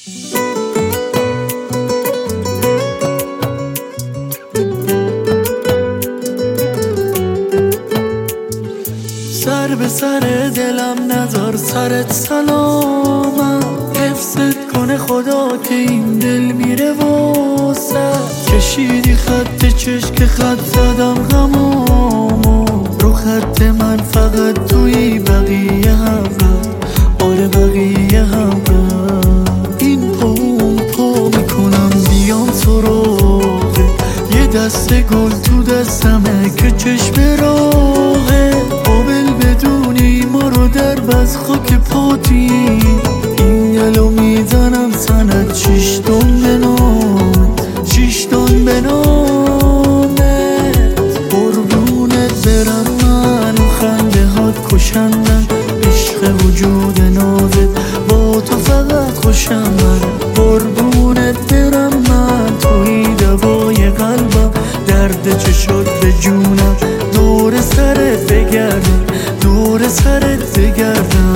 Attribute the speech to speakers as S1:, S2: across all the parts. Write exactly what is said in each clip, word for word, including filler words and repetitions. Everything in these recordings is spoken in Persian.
S1: سر به سر دلم نذار سرت سلامم، حفظت کنه خدا که این دل میره واسه. کشیدی خط چشم خط زدم غمامو، رو خط من فقط توی بقیه هم، آره بقیه هم. این پا اون پا میکنم بیام سراغه، یه دست گل تو دستمه که چشم راهه. قابل بدونی ما رو در بز خاک پاتی، این گلو میزنم سند شیشتون به نامت، شیشتون به نامت. قربونت برم من و خنده هات کشندن، عشق وجود نازت با تو فقط خوشم من. قربونت برم من توی دوای قلبم، درد چشات به جونم، دور سرت بگردم، دور سرت بگردم.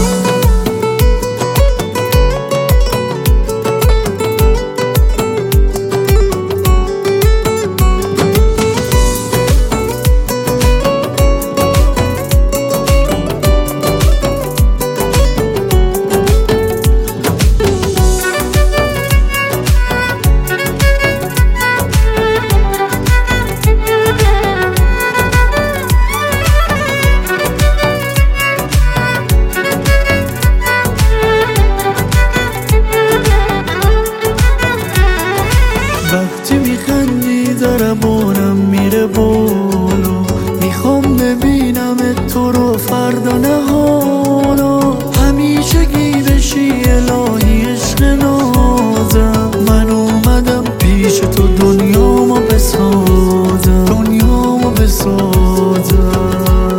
S1: وقتی میخندی ضربانم میره بالا، میخوام ببینم تو رو فردا نه حالا. همیشه گی بشی الهی عشق نازم، من اومدم پیش تو دنیامو بسازم، دنیامو بسازم.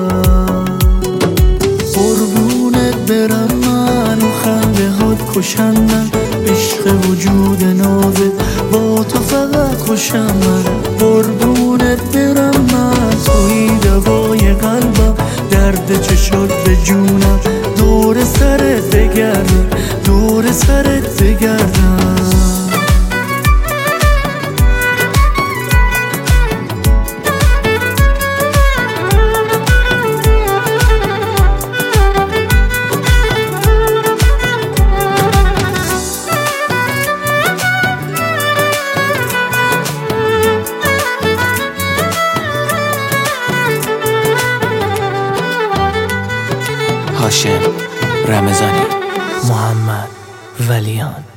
S1: قربونت برم من و خنده هات کشندن، عشق وجود نازت با تو فقط خوشم من. قربونت برم من توی دوای قلبم، درد چشات به جونم، دور سرت بگردم، دور سرت بگردم.
S2: هاشم رمضانی، محمد ولیان.